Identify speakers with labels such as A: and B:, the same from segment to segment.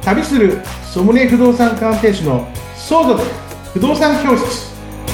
A: 旅するソムリエ不動産鑑定士の相続不動産教室。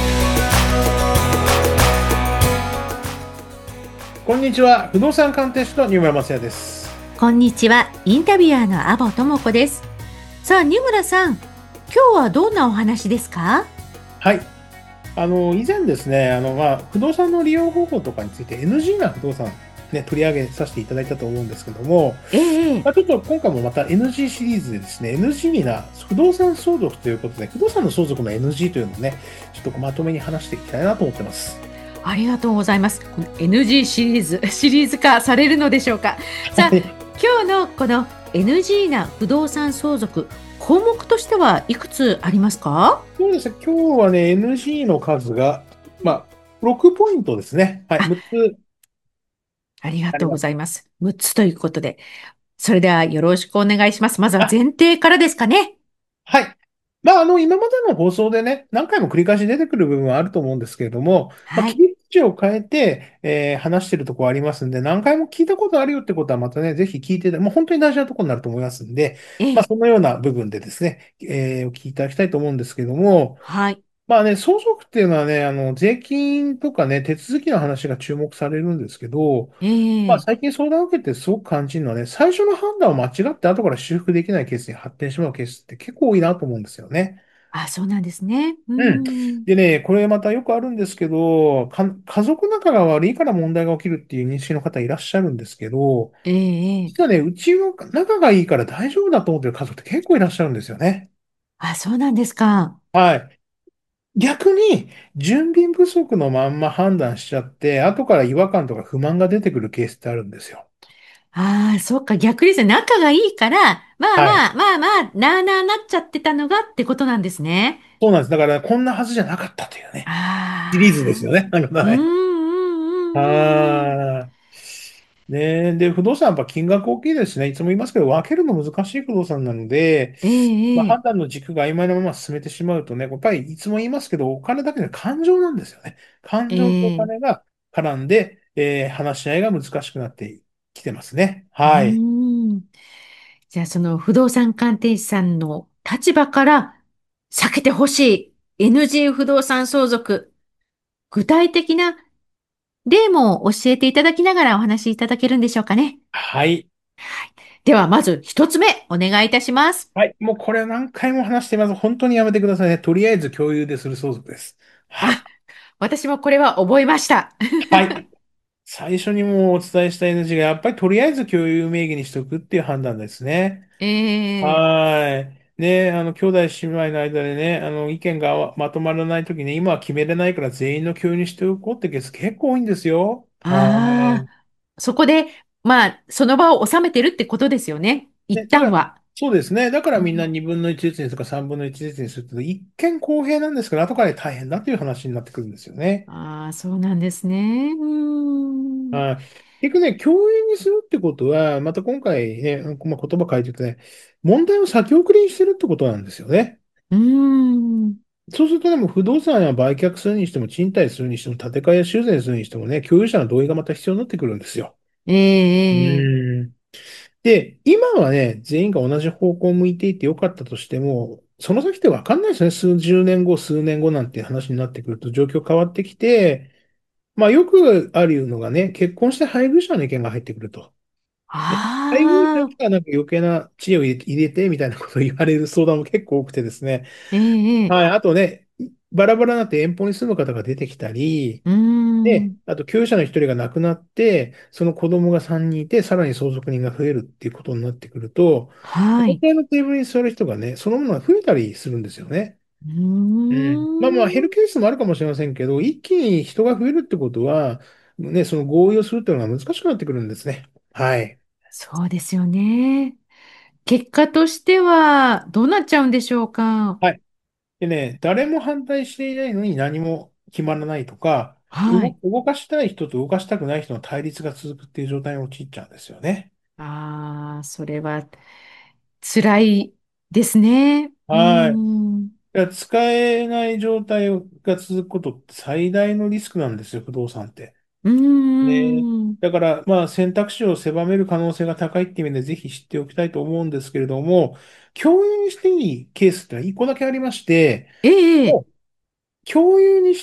A: こんにちは、不動産鑑定士の二村雅也です。
B: こんにちは。インタビュアーの阿保智子です。さあ、二村さん、今日はどんなお話ですか？
A: はい。以前ですね、不動産の利用方法とかについて NG な不動産、ね、取り上げさせていただいたと思うんですけども、
B: ええ、ええ。
A: ちょっと今回もまた NG シリーズでですね、NG な不動産相続ということで、不動産の相続の NG というのをね、ちょっとまとめに話していきたいなと思ってます。
B: ありがとうございます。この NG シリーズ、シリーズ化されるのでしょうか。さあ、今日のこの NG な不動産相続、項目としてはいくつありますか？
A: そうですね、今日はね、NG の数が、6ポイントですね。はい、
B: あ、
A: 6つ
B: ありがとうご
A: あります。
B: ざいます。6つということで。それではよろしくお願いします。まずは
A: あ、
B: 前提からですかね。
A: はい。今までの放送でね、何回も繰り返し出てくる部分はあると思うんですけれども、切
B: はい。
A: り口を変えて、話してるところありますんで、何回も聞いたことあるよってことはまたね、ぜひ聞いて、もう本当に大事なところになると思いますんで、
B: ええ、
A: そのような部分でですね、お聞きいただきたいと思うんですけれども、
B: はい。
A: 相続っていうのはね、税金とかね、手続きの話が注目されるんですけど、
B: ええ。
A: 最近相談を受けてすごく感じるのはね、最初の判断を間違って後から修復できないケースに発展してしまうケースって結構多いなと思うんですよね。
B: あ、そうなんですね。う
A: うん。
B: ん。
A: でね、これまたよくあるんですけど、家族仲が悪いから問題が起きるっていう認識の方いらっしゃるんですけど、
B: ええ、ええ。
A: 実はね、うちの仲がいいから大丈夫だと思ってる家族って結構いらっしゃるんですよね。
B: あ、そうなんですか。
A: はい。逆に、準備不足のまんま判断しちゃって、後から違和感とか不満が出てくるケースってあるんですよ。
B: ああ、そっか、逆ですね。仲がいいから、
A: はい。
B: なあなあなっちゃってたのがってことなんですね。
A: そうなんです。だから、こんなはずじゃなかったというね。シリーズです
B: ああ、
A: よね。
B: うんう
A: はい。
B: んうんうんうん。
A: はーい。ねえ、で、不動産やっぱ金額大きいですね。いつも言いますけど、分けるの難しい不動産なので、
B: ええ、ええ。
A: 判断の軸が曖昧なまま進めてしまうとね、やっぱりいつも言いますけど、お金だけで感情なんですよね。感情とお
B: ええ、
A: 金が絡んで、話し合いが難しくなってきてますね。
B: う
A: はい。
B: ーん。じゃあ、その不動産鑑定士さんの立場から避けてほしい NG 不動産相続、具体的な例も教えていただきながらお話しいただけるんでしょうかね。
A: はい。
B: では、まず一つ目、お願いいたします。
A: はい。もうこれは何回も話しています。本当にやめてくださいね。とりあえず共有でする相続です。はい。
B: あ、私もこれは覚えました。
A: はい。最初にもうお伝えした NG が、やっぱりとりあえず共有名義にしておくっていう判断ですね。
B: ええ。
A: はい。ね、兄弟姉妹の間でね、意見がまとまらないときに、今は決めれないから全員の共有にしておこうってケース結構多いんですよ。は
B: あ
A: い。
B: あ、そこで、まあ、その場を収めてるってことですよね。一
A: ね、だから、
B: 旦は。
A: そうですね。だからみんな
B: うん、
A: 2分の1ずつにとか3分の1ずつにすると、一見公平なんですけど、後から大変だという話になってくるんですよね。
B: ああ、そうなんですね。うーん。
A: はい。結局ね、共有にするってことは、また今回ね、言葉変えててね、問題を先送りにしてるってことなんですよね。
B: うーん。
A: そうするとでも不動産や売却するにしても、賃貸するにしても、建て替えや修繕するにしてもね、共有者の同意がまた必要になってくるんですよ。
B: え
A: う
B: え、ええ。
A: ーん。で、今はね、全員が同じ方向を向いていてよかったとしても、その先ってわかんないですね。数十年後、数年後なんて話になってくると状況変わってきて、よくあるのがね、結婚して配偶者の意見が入ってくると。ね、配偶者
B: ああ、
A: がなんか余計な知恵を入れてみたいなことを言われる相談も結構多くてですね。
B: ええ、ええ。
A: はい。あとね、バラバラになって遠方に住む方が出てきたり、
B: うー
A: で、
B: ん。
A: あと、共有者の一人が亡くなって、その子供が3人いて、さらに相続人が増えるっていうことになってくると、
B: はい。
A: 大体のテーブルに座る人がね、そのものが増えたりするんですよね。
B: うー
A: うん。減る
B: ん。
A: ケースもあるかもしれませんけど、一気に人が増えるってことは、ね、その合意をするっていうのが難しくなってくるんですね。はい。
B: そうですよね。結果としては、どうなっちゃうんでしょうか。
A: はい。でね、誰も反対していないのに何も決まらないとか、
B: はい。
A: 動かしたい人と動かしたくない人の対立が続くっていう状態に陥っちゃうんですよね。
B: ああ、それは辛いですね。うー
A: はい。
B: ん。
A: 使えない状態が続くことって最大のリスクなんですよ、不動産って。
B: うー
A: ね。
B: ん。
A: だから、選択肢を狭める可能性が高いっていう意味で、ぜひ知っておきたいと思うんですけれども、共有にしていいケースってのは1個だけありまして、
B: ええ、
A: もう共有にして、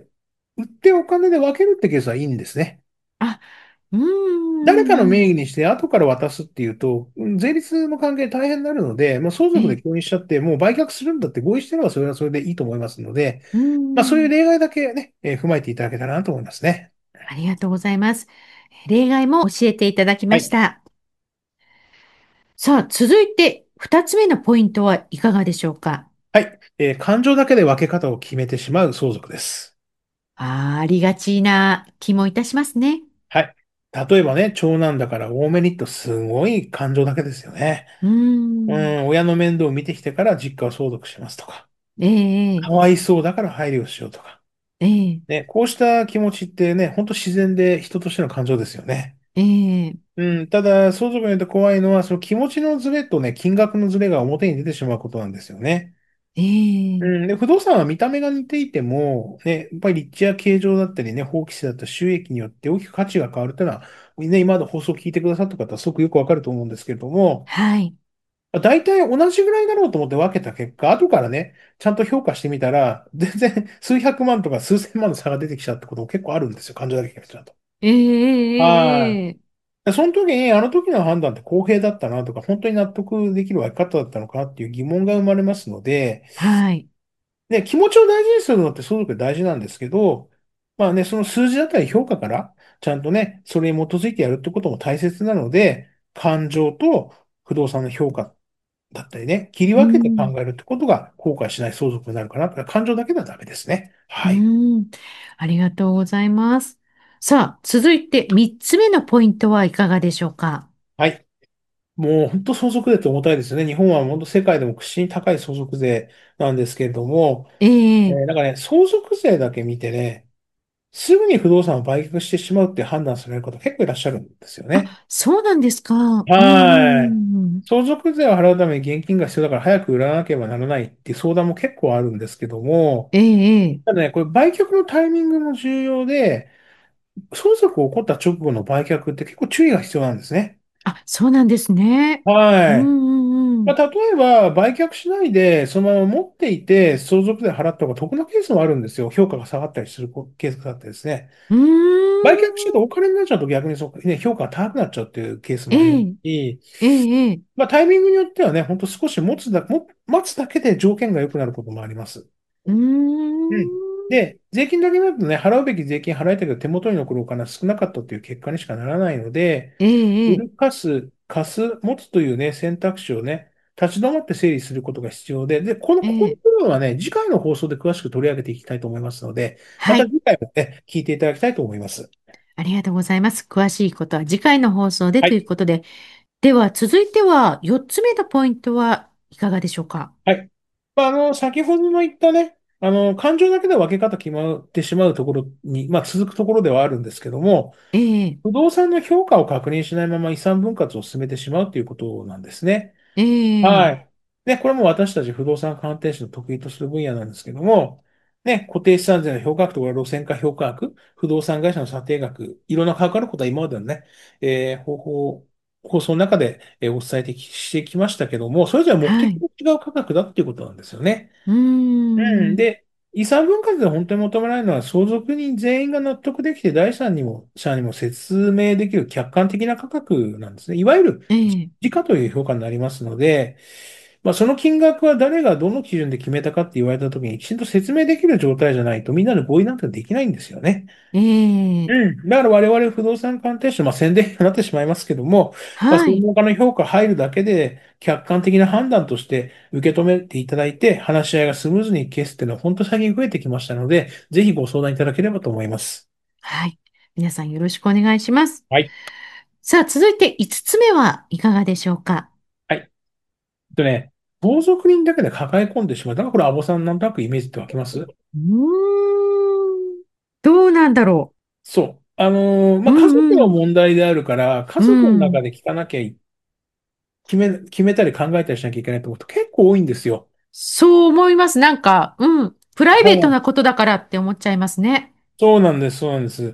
A: 売ってお金で分けるってケースはいいんですね。
B: あ、うー
A: 誰かの名
B: ん、
A: 義にして後から渡すっていうと、税率の関係大変になるので、相
B: ええ、
A: 続で共有しちゃって、もう売却するんだって合意してればそれはそれでいいと思いますので、
B: うー
A: そういう
B: ん、
A: 例外だけね、踏まえていただけたらなと思いますね。
B: ありがとうございます。例外も教えていただき
A: はい。
B: ました。さあ、続いて二つ目のポイントはいかがでしょうか？
A: はい。感情だけで分け方を決めてしまう相続です。
B: ありがちな気もいたしますね。
A: はい。例えばね、長男だから多めにとすごい感情だけですよね。
B: うーん、
A: 親の面倒を見てきてから実家を相続しますとか、
B: ええ、
A: かわいそうだから配慮しようとか。
B: ええ、
A: ね、こうした気持ちってね、ほんと自然で人としての感情ですよね。
B: ええ、
A: ただ、相続によって怖いのは、その気持ちのズレとね、金額のズレが表に出てしまうことなんですよね。
B: ええ、
A: で、不動産は見た目が似ていても、ね、やっぱり立地や形状だったりね、法規制だったり収益によって大きく価値が変わるというのは、ね、今まで放送を聞いてくださった方はすごくよくわかると思うんですけれども、
B: はい、
A: 大体同じぐらいだろうと思って分けた結果、後からね、ちゃんと評価してみたら、全然数百万とか数千万の差が出てきちゃうってことも結構あるんですよ。感情だけ決めちゃうと。
B: え
A: は
B: え、ええ、
A: い。でその時に、あの時の判断って公平だったなとか、本当に納得できる分け方だったのかっていう疑問が生まれますので、
B: はい、
A: で、気持ちを大事にするのって相続で大事なんですけど、その数字だったり評価から、ちゃんとね、それに基づいてやるってことも大切なので、感情と不動産の評価だったりね、切り
B: う
A: 分けて考
B: ん、
A: えるってことが後悔しない相続になるかな。感情だけではダメですね。
B: う
A: はい。
B: ん、ありがとうございます。さあ、続いて三つ目のポイントはいかがでしょうか？
A: はい。もう本当相続税って重たいですよね。日本は本当世界でも屈指に高い相続税なんですけれども、
B: ええ、
A: なんかね、相続税だけ見てね、すぐに不動産を売却してしまうって判断される方結構いらっしゃるんですよね。
B: あ、そうなんですか。う
A: はい。
B: ん、
A: 相続税を払うために現金が必要だから早く売らなければならないっていう相談も結構あるんですけども、
B: ええ、ええ、
A: ただね、これ売却のタイミングも重要で、相続を起こった直後の売却って結構注意が必要なんですね。
B: あ、そうなんですね。う
A: はい。
B: ん、うん、うん。
A: 例えば、売却しないで、そのまま持っていて、相続税払った方が得なケースもあるんですよ。評価が下がったりするケースがあってですね。
B: うー
A: 売却してて
B: ん。
A: お金になっちゃうと逆にそう、ね、評価が高くなっちゃうっていうケースもあります
B: ええ、
A: し、
B: ええ、ええ。
A: タイミングによってはね、ほんと少し待つだけで条件が良くなることもあります。
B: うー
A: うん。
B: ん。
A: で、税金だけだとね、払うべき税金払えたけど手元に残るお金は少なかったという結果にしかならないので、
B: ええ、ええ。
A: 売る、貸す、持つというね、選択肢をね、立ち止まって整理することが必要で、ここの
B: ええ、
A: 部分はね、次回の放送で詳しく取り上げていきたいと思いますので、ま
B: はい。
A: た次回もね、聞いていただきたいと思います。
B: ありがとうございます。詳しいことは次回の放送でと
A: はい。
B: いうことで。では、続いては、4つ目のポイントはいかがでしょうか？
A: はい。先ほどの言ったね、感情だけで分け方決まってしまうところに、続くところではあるんですけども、
B: ええ、
A: 不動産の評価を確認しないまま遺産分割を進めてしまうということなんですね。
B: ええ、
A: はい。で、これも私たち不動産鑑定士の得意とする分野なんですけども、ね、固定資産税の評価額とか路線価評価額、不動産会社の査定額、いろんな関わることは今までのね、放送の中でお伝えしてきましたけども、それぞれ目的
B: はい。
A: の違う価格だっていうことなんですよね。
B: うーん。
A: で、遺産分割で本当に求められるのは、相続人全員が納得できて、第三者にも説明できる客観的な価格なんですね。いわゆる
B: ええ、
A: 時価という評価になりますので、その金額は誰がどの基準で決めたかって言われたときに、きちんと説明できる状態じゃないと、みんなで合意なんてできないんですよね。
B: ええ、
A: だから我々不動産鑑定士、宣伝になってしまいますけども、
B: はい。
A: 専門家の評価入るだけで、客観的な判断として受け止めていただいて、話し合いがスムーズにいくケースっていうのは本当最近増えてきましたので、ぜひご相談いただければと思います。
B: はい。皆さんよろしくお願いします。
A: はい。
B: さあ、続いて5つ目はいかがでしょうか？
A: はい。ね、相続人だけで抱え込んでしまう。だからこれ、アボさんなんとなくイメージって湧きます？
B: うーん。どうなんだろ
A: そう。
B: う。う
A: 家族
B: んうん。
A: の問題であるから、家
B: う
A: 族の中
B: ん。
A: で聞かなきゃい決めたり考えたりしなきゃいけないと思うと結構多いんですよ。
B: そう思います。うん。プライベート
A: はい。
B: なことだからって思っちゃいますね。
A: そうなんです、そうなんです。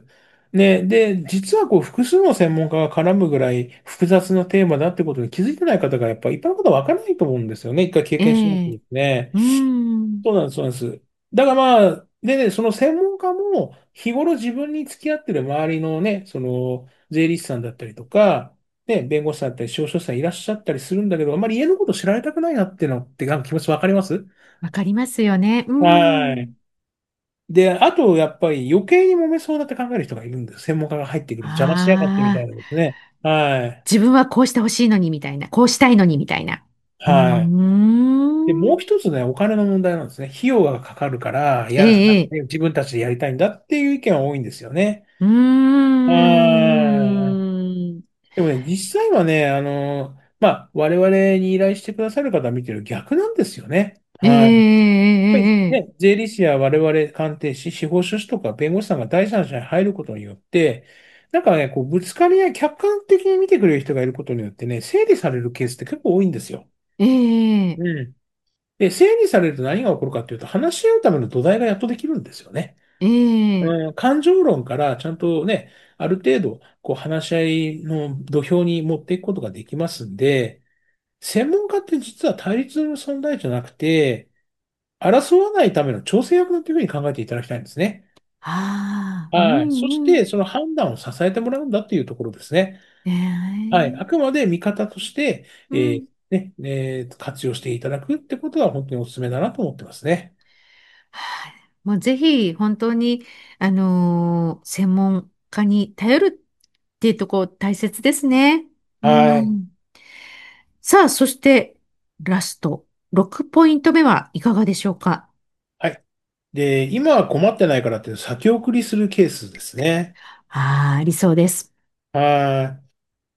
A: ね、で、実は複数の専門家が絡むぐらい複雑なテーマだってことに気づいてない方がやっぱり一般の方は分からないと思うんですよね。一回経
B: え
A: 験しないとで
B: え、
A: すね。
B: うーん、
A: そうなんです、そうなんです。だからまあ、でね、その専門家も日頃自分に付き合ってる周りのね、税理士さんだったりとか、ね、弁護士さんだったり、司法書士さんいらっしゃったりするんだけど、あまり家のこと知られたくないなっていうのって気持ちわかります？
B: わかりますよね。うー
A: はい。
B: ん。
A: で、あと、やっぱり余計に揉めそうだって考える人がいるんです。専門家が入ってくる。邪魔しやがってみた
B: ああ、
A: いなですね。はい。
B: 自分はこうしてほしいのにみたいな、こうしたいのにみたいな。うー
A: はい。で、もう
B: ん。
A: 一つね、お金の問題なんですね。費用がかかるから、
B: ええ、ええ、
A: 自分たちでやりたいんだっていう意見は多いんですよね。
B: うー
A: はい。
B: ん。
A: でもね、実際はね、まあ、我々に依頼してくださる方は見てる逆なんですよね。
B: ええ、
A: はい。やっぱり
B: ええ、ええ、
A: ね、税理士や我々鑑定士、司法書士とか弁護士さんが第三者に入ることによって、なんかね、ぶつかり合い、客観的に見てくれる人がいることによってね、整理されるケースって結構多いんですよ。
B: ええ、
A: うん。で、整理されると何が起こるかっていうと、話し合うための土台がやっとできるんですよね。
B: ええ、
A: 感情論からちゃんとね、ある程度、話し合いの土俵に持っていくことができますんで、専門家って実は対立の存在じゃなくて、争わないための調整役だというふうに考えていただきたいんですね。
B: ああ、う
A: はい。そし
B: ん、うん。
A: て、その判断を支えてもらうんだっていうところですね。
B: え
A: はい。あ
B: え、
A: くまで味方として、
B: うん。
A: 活用していただくってことは本当にお勧めだなと思ってますね。
B: はい。もうぜひ本当に、専門家に頼るっていうところ大切ですね。う
A: はい。
B: ん。さあ、そしてラスト、6ポイント目はいかがでしょうか？
A: はい。で、今は困ってないからって先送りするケースですね。
B: ああ、ありそうです。
A: はい。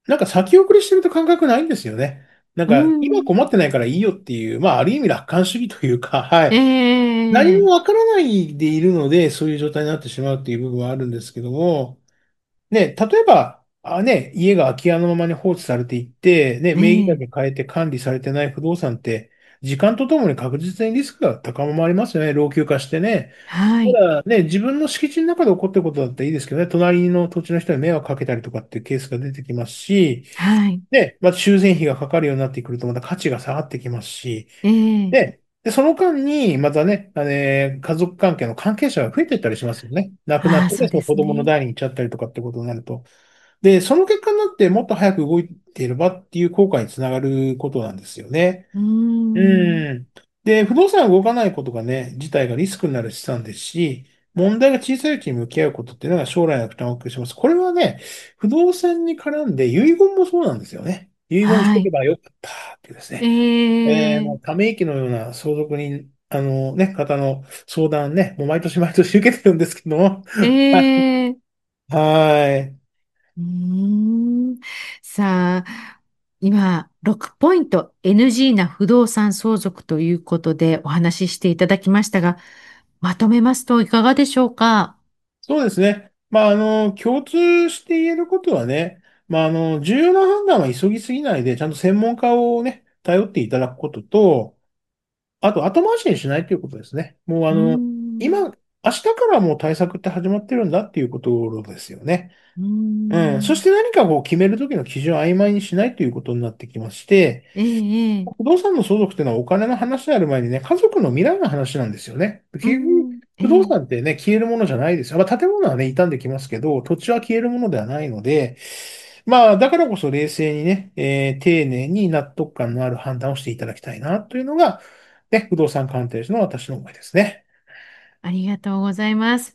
A: なんか先送りしてると感覚ないんですよね。なん
B: う
A: か今
B: ん。
A: 困ってないからいいよっていう、まあある意味楽観主義というか、は
B: え
A: い。何もわ
B: え、
A: からないでいるので、そういう状態になってしまうっていう部分はあるんですけども、ね、例えば、家が空き家のままに放置されていって、ね、名義だけ
B: ええ、
A: 変えて管理されてない不動産って、時間とともに確実にリスクが高まりますよね。老朽化してね。
B: はい、
A: ただね、自分の敷地の中で起こっていることだったらいいですけどね、隣の土地の人に迷惑かけたりとかっていうケースが出てきますし、
B: はい、
A: で、また修繕費がかかるようになってくるとまた価値が下がってきますし、
B: ええ、
A: で、その間に、またね、家族関係の関係者が増えていったりしますよね。亡くな
B: ああ、
A: ってね、
B: そう
A: その子供の
B: ですね。
A: 代に行っちゃったりとかってことになると。で、その結果になってもっと早く動いていればっていう効果につながることなんですよね。
B: うーん、
A: うん。で、不動産が動かないことがね、自体がリスクになる資産ですし、問題が小さいうちに向き合うことっていうのが将来の負担を大きくします。これはね、不動産に絡んで遺言もそうなんですよね。遺言し
B: はい、
A: とけばよかったっていうです
B: え
A: ね。もう
B: え、
A: ため息のような相続人、方の相談ね、もう毎年毎年受けてるんですけども。
B: ええ、
A: はい。
B: うーん。さあ、今、6ポイント NG な不動産相続ということでお話ししていただきましたが、まとめますといかがでしょうか？
A: そうですね。まあ、共通して言えることはね、まあ、重要な判断は急ぎすぎないで、ちゃんと専門家をね、頼っていただくことと、あと後回しにしないということですね。もう
B: うー
A: 今、
B: ん、
A: 明日からもう対策って始まってるんだっていうことですよね。
B: うー
A: うん。そし
B: ん、
A: て何か決めるときの基準を曖昧にしないということになってきまして、
B: ええ、ええ、
A: 不動産の相続っていうのはお金の話である前にね、家族の未来の話なんですよね。
B: うー
A: 結局、
B: ん、え
A: 不動
B: え、
A: 産ってね、消えるものじゃないですよ。まあ、建物はね、傷んできますけど、土地は消えるものではないので、まあ、だからこそ冷静にね、丁寧に納得感のある判断をしていただきたいな、というのが、ね、不動産鑑定士の私の思いですね。
B: ありがとうございます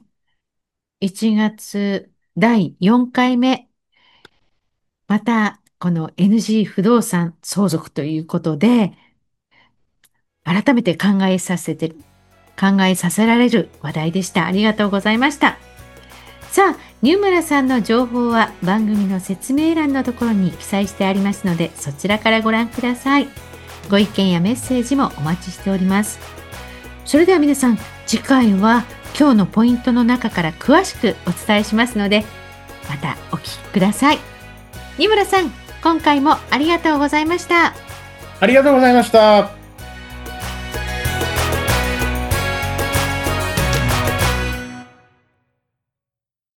B: 。1月第4回目、またこの NG 不動産相続ということで、改めて考えさせられる話題でした。ありがとうございました。さあ、ニュームラさんの情報は番組の説明欄のところに記載してありますので、そちらからご覧ください。ご意見やメッセージもお待ちしております。それでは皆さん、次回は今日のポイントの中から詳しくお伝えしますので、またお聞きください。ニムラさん、今回もありがとうございました。
A: ありがとうございました。